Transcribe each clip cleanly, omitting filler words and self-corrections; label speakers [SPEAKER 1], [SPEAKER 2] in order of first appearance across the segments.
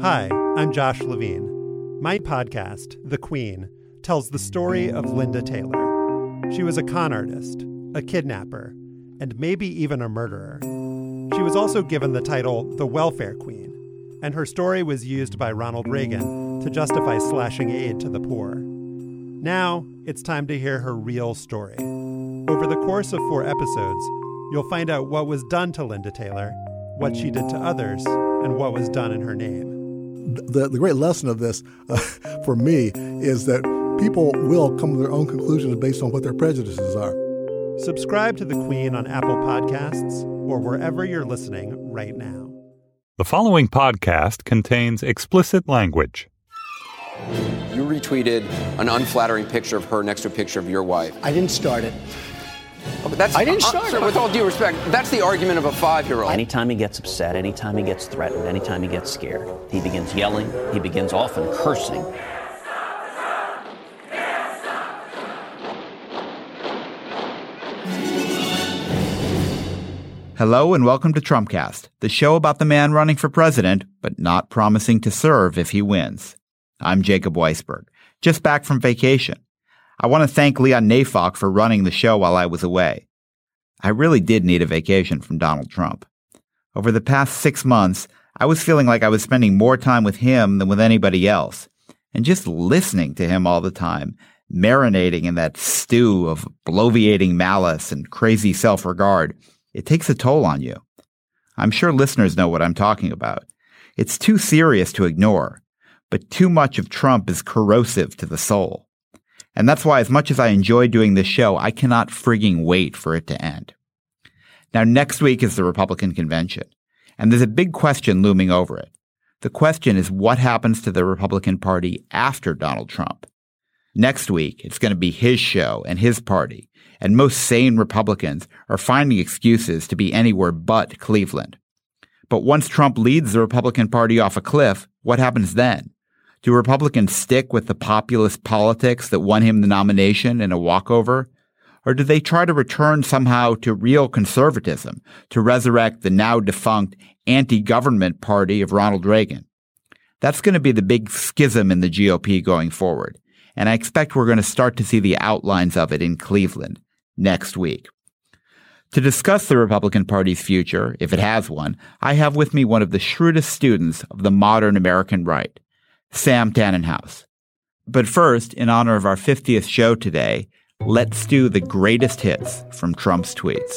[SPEAKER 1] Hi, I'm Josh Levine. My podcast, The Queen, tells the story of Linda Taylor. She was a con artist, a kidnapper, and maybe even a murderer. She was also given the title the Welfare Queen, and her story was used by Ronald Reagan to justify slashing aid to the poor. Now, it's time to hear her real story. Over the course of 4 episodes, you'll find out what was done to Linda Taylor, what she did to others, and what was done in her name.
[SPEAKER 2] The great lesson of this, for me, is that people will come to their own conclusions based on what their prejudices are.
[SPEAKER 1] Subscribe to The Queen on Apple Podcasts or wherever you're listening right now.
[SPEAKER 3] The following podcast contains explicit language.
[SPEAKER 4] You retweeted an unflattering picture of her next to a picture of your wife.
[SPEAKER 5] I didn't start it.
[SPEAKER 4] Oh, but I didn't start it. With all due respect, that's the argument of a 5-year-old.
[SPEAKER 6] Anytime he gets upset, anytime he gets threatened, anytime he gets scared, he begins yelling, he begins often cursing.
[SPEAKER 7] Hello and welcome to Trumpcast, the show about the man running for president, but not promising to serve if he wins. I'm Jacob Weisberg, just back from vacation. I want to thank Leon Neyfakh for running the show while I was away. I really did need a vacation from Donald Trump. Over the past 6 months, I was feeling like I was spending more time with him than with anybody else, and just listening to him all the time, marinating in that stew of bloviating malice and crazy self-regard, it takes a toll on you. I'm sure listeners know what I'm talking about. It's too serious to ignore, but too much of Trump is corrosive to the soul. And that's why, as much as I enjoy doing this show, I cannot frigging wait for it to end. Now, next week is the Republican convention, and there's a big question looming over it. The question is what happens to the Republican Party after Donald Trump? Next week, it's going to be his show and his party, and most sane Republicans are finding excuses to be anywhere but Cleveland. But once Trump leads the Republican Party off a cliff, what happens then? Do Republicans stick with the populist politics that won him the nomination in a walkover? Or do they try to return somehow to real conservatism, to resurrect the now defunct anti-government party of Ronald Reagan? That's going to be the big schism in the GOP going forward, and I expect we're going to start to see the outlines of it in Cleveland next week. To discuss the Republican Party's future, if it has one, I have with me one of the shrewdest students of the modern American right, Sam Tannenhouse. But first, in honor of our 50th show today, let's do the greatest hits from Trump's tweets.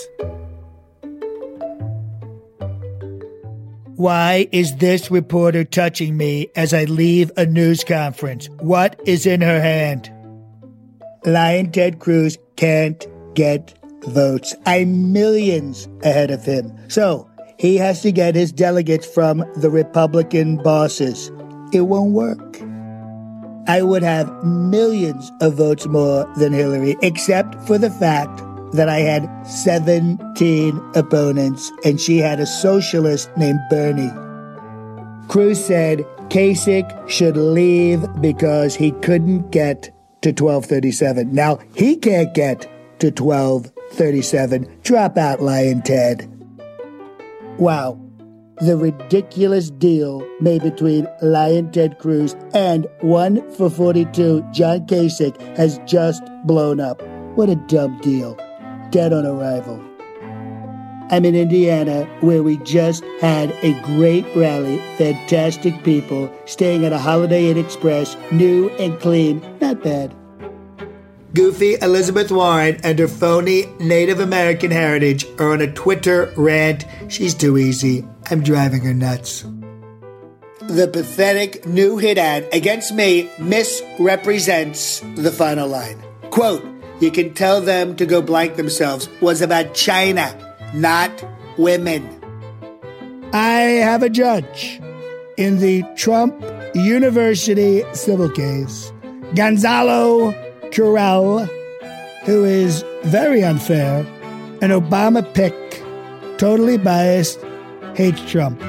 [SPEAKER 8] Why is this reporter touching me as I leave a news conference? What is in her hand? Lion Ted Cruz can't get votes. I'm millions ahead of him. So he has to get his delegates from the Republican bosses. It won't work. I would have millions of votes more than Hillary, except for the fact that I had 17 opponents and she had a socialist named Bernie. Cruz said Kasich should leave because he couldn't get to 1237. Now, he can't get to 1237. Drop out, Lion Ted. Wow. The ridiculous deal made between Lion Ted Cruz and 1 for 42 John Kasich has just blown up. What a dumb deal. Dead on arrival. I'm in Indiana, where we just had a great rally. Fantastic people staying at a Holiday Inn Express, new and clean. Not bad. Goofy Elizabeth Warren and her phony Native American heritage are on a Twitter rant. She's too easy. I'm driving her nuts. The pathetic new hit ad against me misrepresents the final line. Quote, "You can tell them to go blank themselves," was about China, not women. I have a judge in the Trump University civil case, Gonzalo Corral, who is very unfair, an Obama pick, totally biased, hates Trump.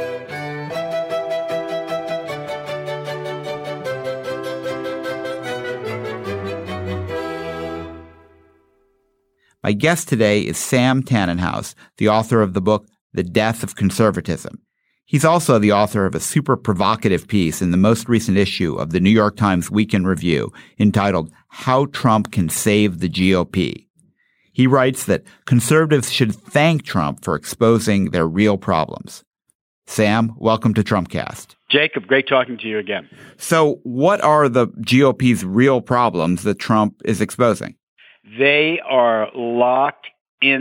[SPEAKER 7] My guest today is Sam Tannenhouse, the author of the book The Death of Conservatism. He's also the author of a super provocative piece in the most recent issue of the New York Times Weekend Review entitled How Trump Can Save the GOP. He writes that conservatives should thank Trump for exposing their real problems. Sam, welcome to Trumpcast.
[SPEAKER 5] Jacob, great talking to you again.
[SPEAKER 7] So what are the GOP's real problems that Trump is exposing?
[SPEAKER 5] They are locked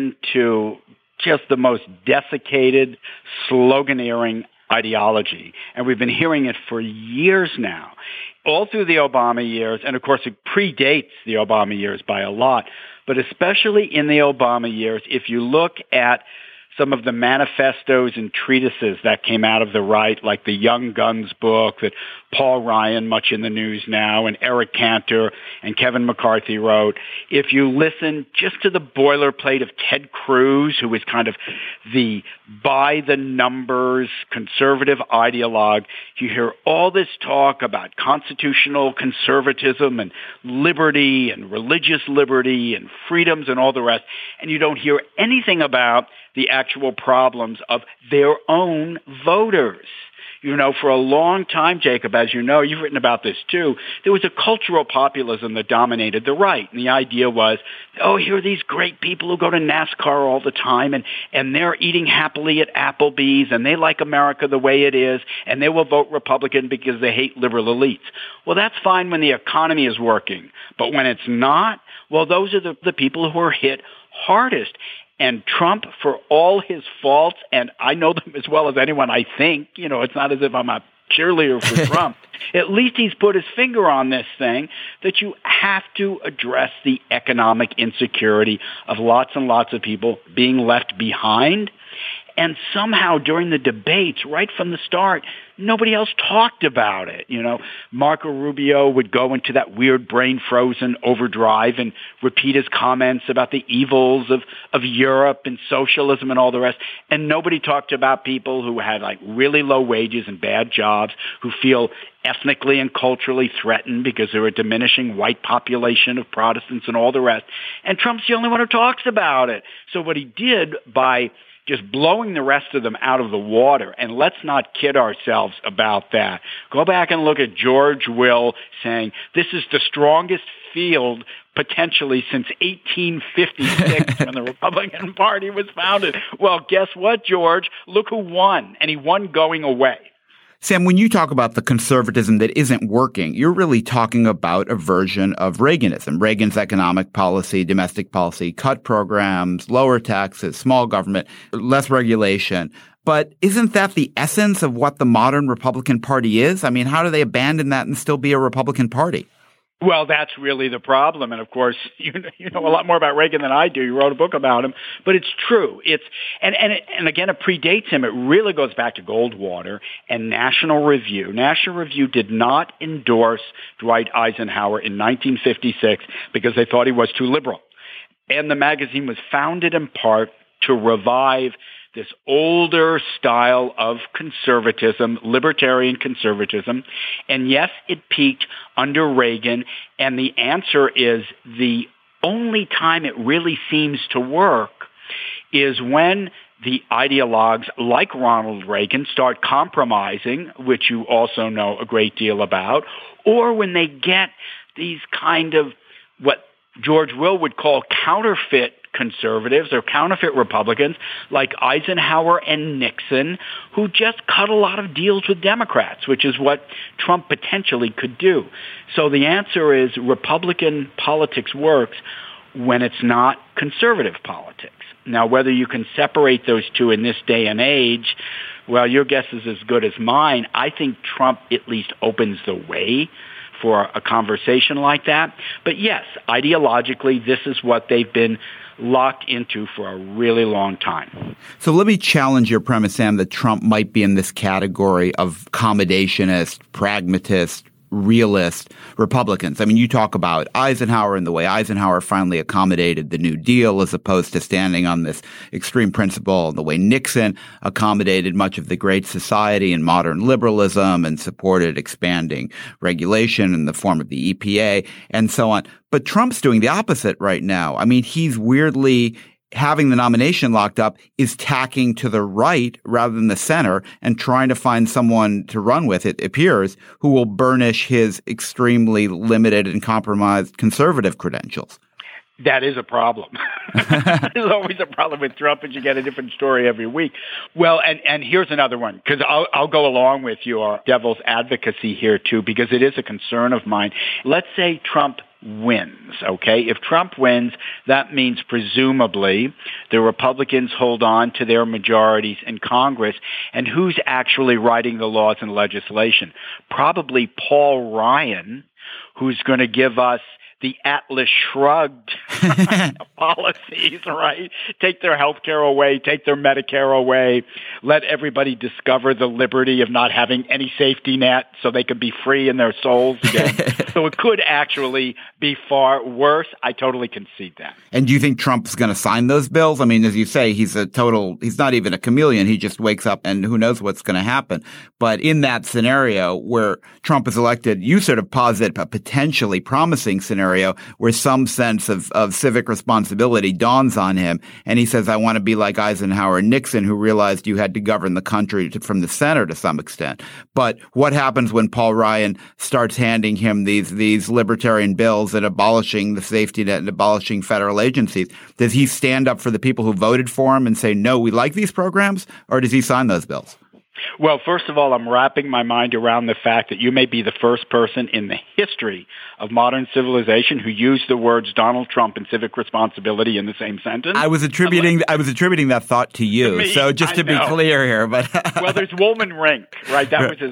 [SPEAKER 5] into just the most desiccated, sloganeering ideology. And we've been hearing it for years now, all through the Obama years. And of course, it predates the Obama years by a lot. But especially in the Obama years, if you look at some of the manifestos and treatises that came out of the right, like the Young Guns book that Paul Ryan, much in the news now, and Eric Cantor and Kevin McCarthy wrote. If you listen just to the boilerplate of Ted Cruz, who is kind of the by-the-numbers conservative ideologue, you hear all this talk about constitutional conservatism and liberty and religious liberty and freedoms and all the rest, and you don't hear anything about the actual problems of their own voters. You know, for a long time, Jacob, as you know, you've written about this too, there was a cultural populism that dominated the right. And the idea was, oh, here are these great people who go to NASCAR all the time and they're eating happily at Applebee's and they like America the way it is and they will vote Republican because they hate liberal elites. Well, that's fine when the economy is working. But when it's not, well, those are the people who are hit hardest. And Trump, for all his faults, and I know them as well as anyone, I think, you know, it's not as if I'm a cheerleader for Trump. At least he's put his finger on this thing that you have to address the economic insecurity of lots and lots of people being left behind. And somehow during the debates, right from the start, nobody else talked about it. You know, Marco Rubio would go into that weird brain-frozen overdrive and repeat his comments about the evils of Europe and socialism and all the rest. And nobody talked about people who had like really low wages and bad jobs, who feel ethnically and culturally threatened because they're a diminishing white population of Protestants and all the rest. And Trump's the only one who talks about it. So what he did by just blowing the rest of them out of the water. And let's not kid ourselves about that. Go back and look at George Will saying, this is the strongest field potentially since 1856 when the Republican Party was founded. Well, guess what, George? Look who won. And he won going away.
[SPEAKER 7] Sam, when you talk about the conservatism that isn't working, you're really talking about a version of Reaganism. Reagan's economic policy, domestic policy, cut programs, lower taxes, small government, less regulation. But isn't that the essence of what the modern Republican Party is? I mean, how do they abandon that and still be a Republican Party?
[SPEAKER 5] Well, that's really the problem. And of course, you know a lot more about Reagan than I do. You wrote a book about him, but it's true. And again, it predates him. It really goes back to Goldwater and National Review. National Review did not endorse Dwight Eisenhower in 1956 because they thought he was too liberal. And the magazine was founded in part to revive this older style of conservatism, libertarian conservatism. And yes, it peaked under Reagan. And the answer is the only time it really seems to work is when the ideologues like Ronald Reagan start compromising, which you also know a great deal about, or when they get these kind of what George Will would call counterfeit conservatives or counterfeit Republicans like Eisenhower and Nixon, who just cut a lot of deals with Democrats, which is what Trump potentially could do. So the answer is Republican politics works when it's not conservative politics. Now, whether you can separate those two in this day and age, well, your guess is as good as mine. I think Trump at least opens the way for a conversation like that. But yes, ideologically, this is what they've been locked into for a really long time.
[SPEAKER 7] So let me challenge your premise, Sam, that Trump might be in this category of accommodationist, pragmatist, realist Republicans. I mean, you talk about Eisenhower and the way Eisenhower finally accommodated the New Deal as opposed to standing on this extreme principle, and the way Nixon accommodated much of the Great Society and modern liberalism and supported expanding regulation in the form of the EPA and so on. But Trump's doing the opposite right now. I mean, he's weirdly having the nomination locked up is tacking to the right rather than the center and trying to find someone to run with, it appears, who will burnish his extremely limited and compromised conservative credentials.
[SPEAKER 5] That is a problem. There's always a problem with Trump, and you get a different story every week. Well, and here's another one, because I'll go along with your devil's advocacy here, too, because it is a concern of mine. Let's say Trump wins, okay? If Trump wins, that means presumably the Republicans hold on to their majorities in Congress. And who's actually writing the laws and legislation? Probably Paul Ryan, who's going to give us the Atlas Shrugged policies, right? Take their health care away, take their Medicare away, let everybody discover the liberty of not having any safety net so they could be free in their souls again. So it could actually be far worse. I totally concede that.
[SPEAKER 7] And do you think Trump's going to sign those bills? I mean, as you say, he's not even a chameleon. He just wakes up and who knows what's going to happen. But in that scenario where Trump is elected, you sort of posit a potentially promising scenario where some sense of civic responsibility dawns on him. And he says, I want to be like Eisenhower and Nixon, who realized you had to govern the country from the center to some extent. But what happens when Paul Ryan starts handing him these libertarian bills and abolishing the safety net and abolishing federal agencies? Does he stand up for the people who voted for him and say, no, we like these programs? Or does he sign those bills?
[SPEAKER 5] Well, first of all, I'm wrapping my mind around the fact that you may be the first person in the history of modern civilization who used the words Donald Trump and civic responsibility in the same sentence.
[SPEAKER 7] I was attributing that thought to you. To me, so just to be clear here, but
[SPEAKER 5] well, there's Woolman Rink, right? That was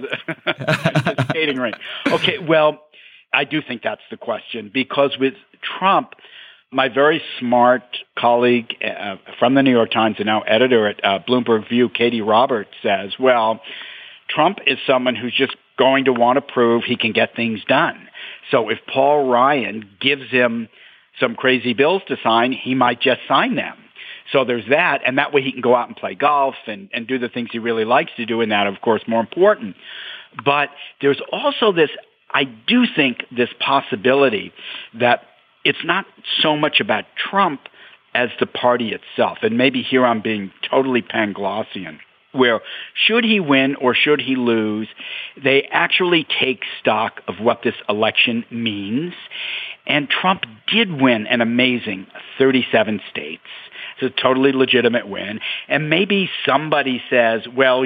[SPEAKER 5] his skating rink. Okay, well, I do think that's the question, because with Trump, my very smart colleague from the New York Times and now editor at Bloomberg View, Katie Roberts, says, well, Trump is someone who's just going to want to prove he can get things done. So if Paul Ryan gives him some crazy bills to sign, he might just sign them. So there's that, and that way he can go out and play golf and do the things he really likes to do, and that, of course, more important. But there's also this, I do think, this possibility that it's not so much about Trump as the party itself. And maybe here I'm being totally Panglossian, where should he win or should he lose, they actually take stock of what this election means. And Trump did win an amazing 37 states. It's a totally legitimate win. And maybe somebody says, well,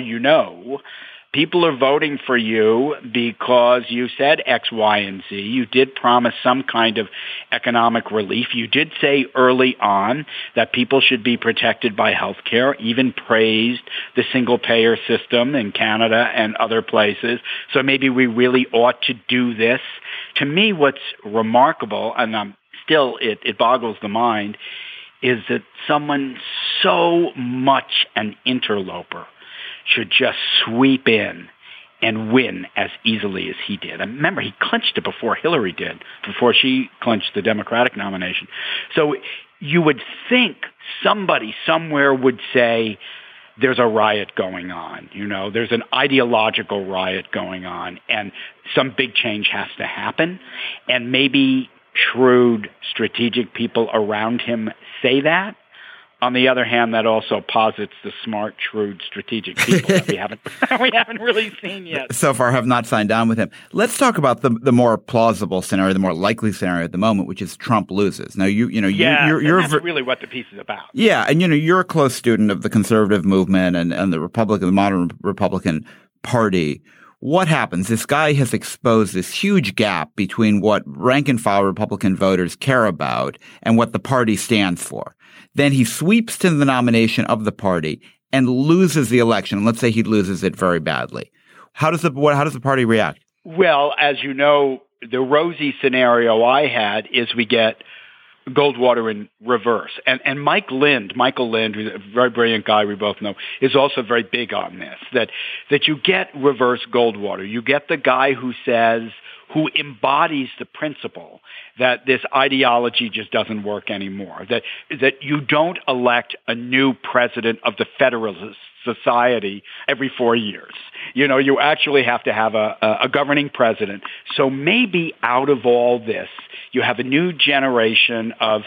[SPEAKER 5] people are voting for you because you said X, Y, and Z. You did promise some kind of economic relief. You did say early on that people should be protected by health care, even praised the single-payer system in Canada and other places. So maybe we really ought to do this. To me, what's remarkable, and still it boggles the mind, is that someone so much an interloper should just sweep in and win as easily as he did. And remember, he clinched it before Hillary did, before she clinched the Democratic nomination. So you would think somebody somewhere would say, there's a riot going on, there's an ideological riot going on, and some big change has to happen. And maybe shrewd, strategic people around him say that. On the other hand, that also posits the smart, shrewd, strategic people that we haven't really seen yet.
[SPEAKER 7] So far have not signed on with him. Let's talk about the more plausible scenario, the more likely scenario at the moment, which is Trump loses. Now, you're
[SPEAKER 5] that's really what the piece is about.
[SPEAKER 7] Yeah, and you're a close student of the conservative movement and the modern Republican Party. What happens? This guy has exposed this huge gap between what rank and file Republican voters care about and what the party stands for. Then he sweeps to the nomination of the party and loses the election. Let's say he loses it very badly. How does the party react?
[SPEAKER 5] Well, as you know, the rosy scenario I had is we get Goldwater in reverse. And Michael Lind, who's a very brilliant guy we both know, is also very big on this, that you get reverse Goldwater. You get the guy who embodies the principle that this ideology just doesn't work anymore, that you don't elect a new president of the Federalist Society every 4 years. You actually have to have a governing president. So maybe out of all this, you have a new generation of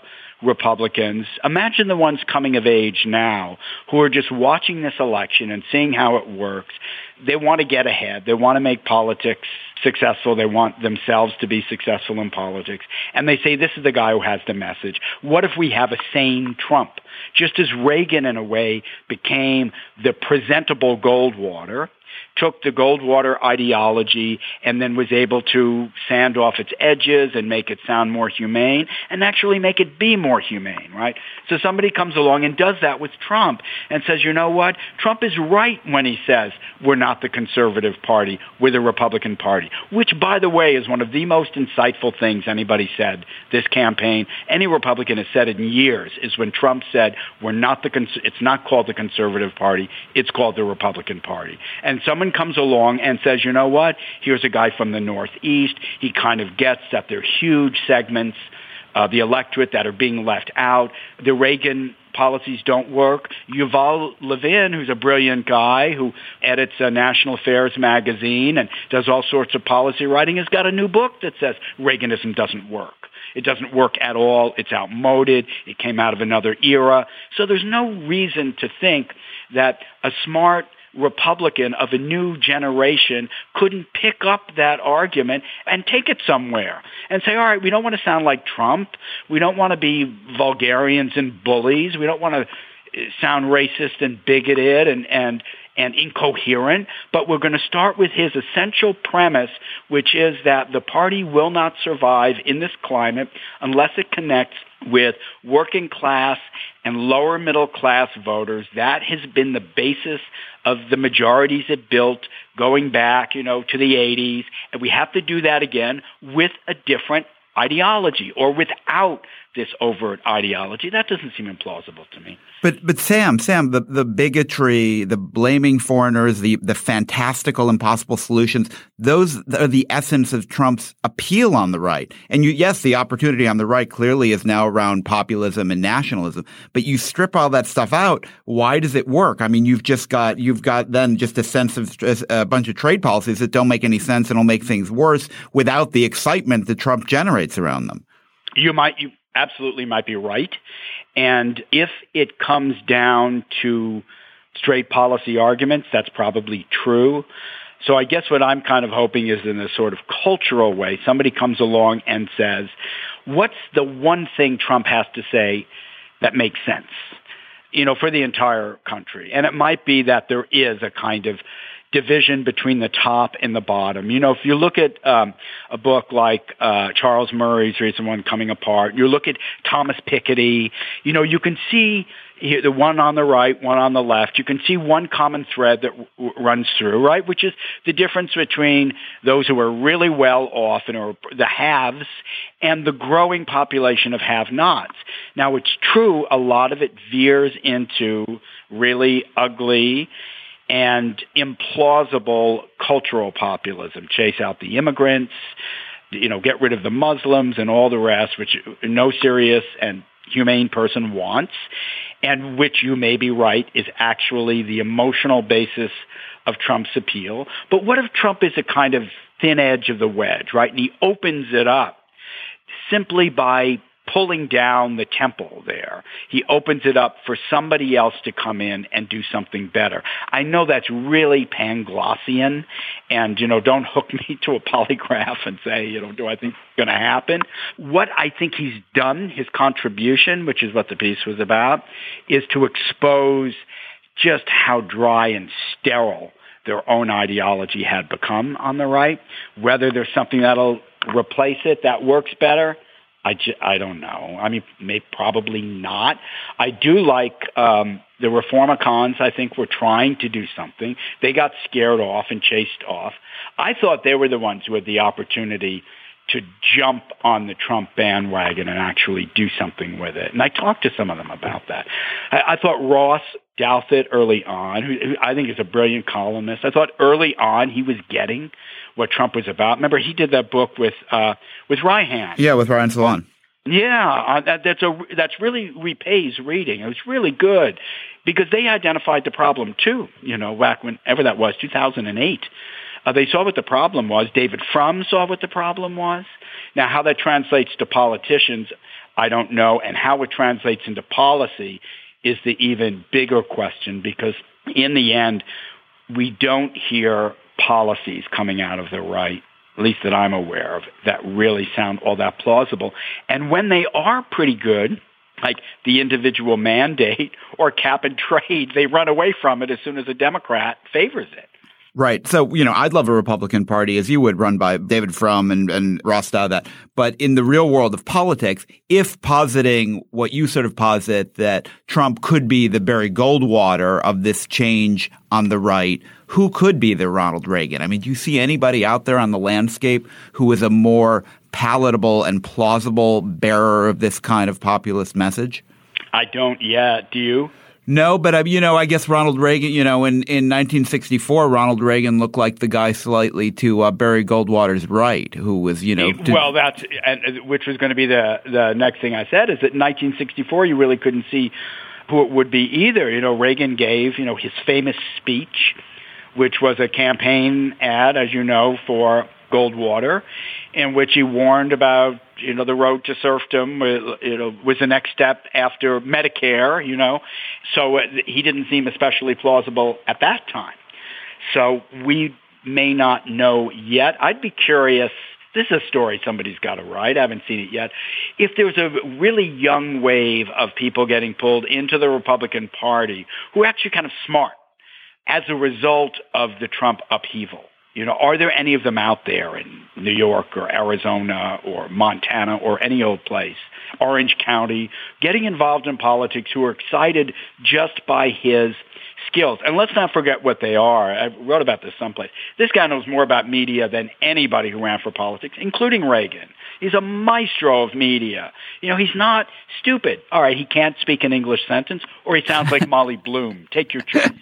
[SPEAKER 5] Republicans, imagine the ones coming of age now who are just watching this election and seeing how it works. They want to get ahead. They want to make politics successful. They want themselves to be successful in politics. And they say, this is the guy who has the message. What if we have a sane Trump? Just as Reagan, in a way, became the presentable Goldwater, took the Goldwater ideology and then was able to sand off its edges and make it sound more humane and actually make it be more humane, right? So somebody comes along and does that with Trump and says, you know what? Trump is right when he says we're not the conservative party, we're the Republican Party, which, by the way, is one of the most insightful things anybody said this campaign. Any Republican has said it in years, is when Trump said we're not it's not called the Conservative Party, it's called the Republican Party. And someone comes along and says, you know what, here's a guy from the Northeast. He kind of gets that there are huge segments of the electorate that are being left out. The Reagan policies don't work. Yuval Levin, who's a brilliant guy who edits a National Affairs magazine and does all sorts of policy writing, has got a new book that says Reaganism doesn't work. It doesn't work at all. It's outmoded. It came out of another era. So there's no reason to think that a smart Republican of a new generation couldn't pick up that argument and take it somewhere and say, all right, we don't want to sound like Trump. We don't want to be vulgarians and bullies. We don't want to sound racist and bigoted and incoherent, but we're going to start with his essential premise, which is that the party will not survive in this climate unless it connects with working class and lower middle class voters. That has been the basis of the majorities it built going back, to the 80s. And we have to do that again with a different ideology or without this overt ideology. That doesn't seem implausible to me.
[SPEAKER 7] But Sam, the bigotry, the blaming foreigners, the fantastical, impossible solutions, those are the essence of Trump's appeal on the right. And yes, the opportunity on the right clearly is now around populism and nationalism. But you strip all that stuff out, why does it work? I mean, you've got then just a sense of a bunch of trade policies that don't make any sense and will make things worse without the excitement that Trump generates around them.
[SPEAKER 5] You absolutely might be right. And if it comes down to straight policy arguments, that's probably true. So I guess what I'm kind of hoping is in a sort of cultural way, somebody comes along and says, what's the one thing Trump has to say that makes sense, for the entire country? And it might be that there is a kind of division between the top and the bottom. If you look at a book like Charles Murray's recent one, Coming Apart, you look at Thomas Piketty, you can see the one on the right, one on the left. You can see one common thread that runs through, right, which is the difference between those who are really well off and are the haves and the growing population of have-nots. Now, it's true, a lot of it veers into really ugly and implausible cultural populism, chase out the immigrants, get rid of the Muslims and all the rest, which no serious and humane person wants, and which, you may be right, is actually the emotional basis of Trump's appeal. But what if Trump is a kind of thin edge of the wedge, right? And he opens it up simply by pulling down the temple there. He opens it up for somebody else to come in and do something better. I know that's really Panglossian, and, don't hook me to a polygraph and say, do I think it's going to happen? What I think he's done, his contribution, which is what the piece was about, is to expose just how dry and sterile their own ideology had become on the right. Whether there's something that'll replace it that works better, I don't know. I mean, probably not. I do like the Reformicons. I think were trying to do something. They got scared off and chased off. I thought they were the ones who had the opportunity to jump on the Trump bandwagon and actually do something with it. And I talked to some of them about that. I thought Ross Douthat early on, who I think is a brilliant columnist, I thought early on he was getting what Trump was about. Remember, he did that book with Reihan.
[SPEAKER 7] Yeah, with Ryan Salon.
[SPEAKER 5] Yeah, that's really repays reading. It was really good because they identified the problem too. Back whenever that was, 2008. They saw what the problem was. David Frum saw what the problem was. Now, how that translates to politicians, I don't know. And how it translates into policy is the even bigger question, because in the end, we don't hear policies coming out of the right, at least that I'm aware of, that really sound all that plausible. And when they are pretty good, like the individual mandate or cap and trade, they run away from it as soon as a Democrat favors it.
[SPEAKER 7] Right. So, I'd love a Republican Party, as you would, run by David Frum and Ross Douthat. But in the real world of politics, if positing what you sort of posit, that Trump could be the Barry Goldwater of this change on the right, who could be the Ronald Reagan? I mean, do you see anybody out there on the landscape who is a more palatable and plausible bearer of this kind of populist message?
[SPEAKER 5] I don't yet. Do you?
[SPEAKER 7] No, but I guess Ronald Reagan, in 1964, Ronald Reagan looked like the guy slightly to Barry Goldwater's right, who was,
[SPEAKER 5] Well, which was going to be the next thing I said, is that in 1964, you really couldn't see who it would be either. Reagan gave, his famous speech, which was a campaign ad, as you know, for Goldwater, in which he warned about, the road to serfdom, was the next step after Medicare, So he didn't seem especially plausible at that time. So we may not know yet. I'd be curious. This is a story somebody's got to write. I haven't seen it yet. If there's a really young wave of people getting pulled into the Republican Party who are actually kind of smart as a result of the Trump upheaval. Are there any of them out there in New York or Arizona or Montana or any old place, Orange County, getting involved in politics who are excited just by his skills? And let's not forget what they are. I wrote about this someplace. This guy knows more about media than anybody who ran for politics, including Reagan. He's a maestro of media. He's not stupid. All right, he can't speak an English sentence, or he sounds like Molly Bloom. Take your choice.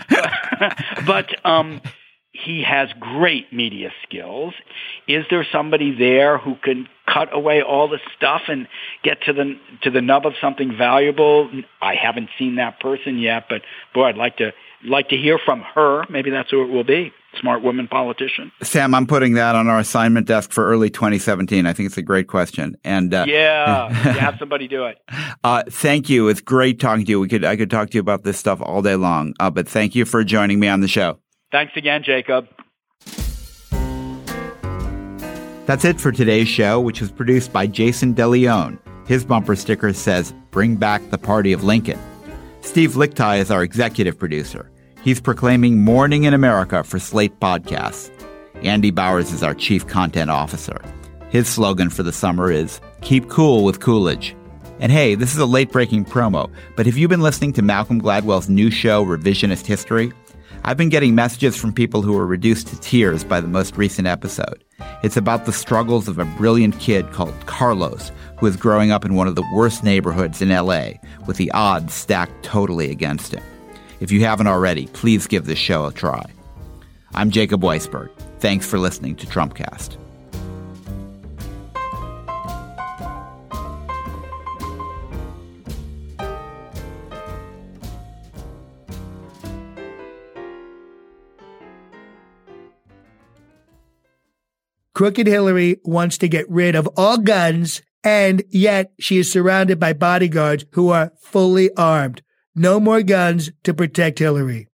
[SPEAKER 5] But he has great media skills. Is there somebody there who can cut away all the stuff and get to the nub of something valuable? I haven't seen that person yet, but boy, I'd like to hear from her. Maybe that's who it will be. Smart woman politician.
[SPEAKER 7] Sam, I'm putting that on our assignment desk for early 2017. I think it's a great question. And
[SPEAKER 5] have somebody do it.
[SPEAKER 7] Thank you. It's great talking to you. I could talk to you about this stuff all day long. But thank you for joining me on the show.
[SPEAKER 5] Thanks again, Jacob.
[SPEAKER 7] That's it for today's show, which was produced by Jason DeLeon. His bumper sticker says, "Bring back the Party of Lincoln." Steve Lichtai is our executive producer. He's proclaiming Morning in America for Slate Podcasts. Andy Bowers is our chief content officer. His slogan for the summer is, "Keep cool with Coolidge." And hey, this is a late-breaking promo, but have you been listening to Malcolm Gladwell's new show, Revisionist History? I've been getting messages from people who were reduced to tears by the most recent episode. It's about the struggles of a brilliant kid called Carlos, who is growing up in one of the worst neighborhoods in L.A., with the odds stacked totally against him. If you haven't already, please give this show a try. I'm Jacob Weisberg. Thanks for listening to Trumpcast.
[SPEAKER 8] Crooked Hillary wants to get rid of all guns, and yet she is surrounded by bodyguards who are fully armed. No more guns to protect Hillary.